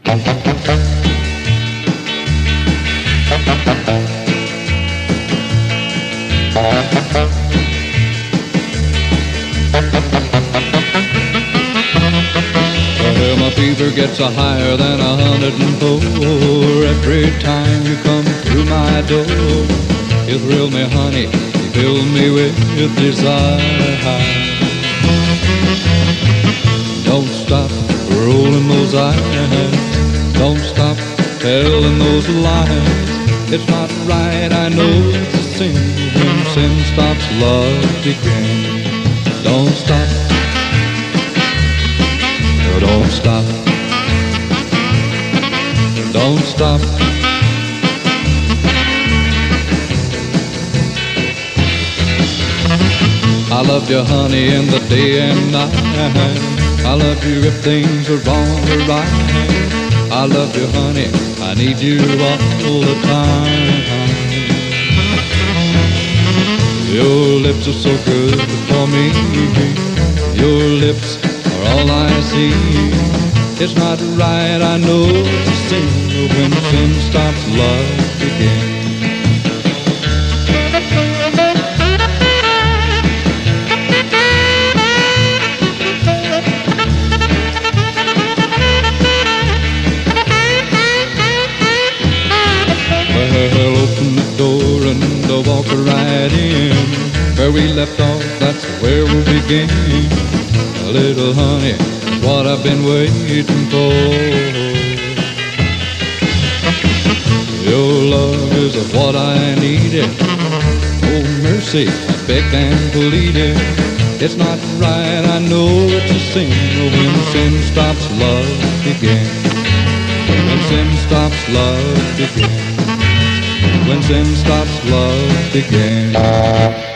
Well, my fever gets a higher than 104 every time you come through my door. You thrill me, honey, you fill me with desire. Don't stop rolling those eyes, don't stop telling those lies. It's not right, I know it's a sin. When sin stops, love begins. Don't stop, no, don't stop, don't stop. I loved you, honey, in the day and night. I love you if things are wrong or right. I love you, honey, I need you all the time. Your lips are so good for me. Your lips are all I see. It's not right, I know it's a sin. When sin stops, love begins. Well, open the door and I'll walk right in. Where we left off, that's where we'll begin. A little honey, what I've been waiting for. Your love is what I needed. Oh, mercy, I begged and pleaded. It's not right, I know it's a sin. When sin stops, love begins. When sin stops, love begins. When sin stops, love begins.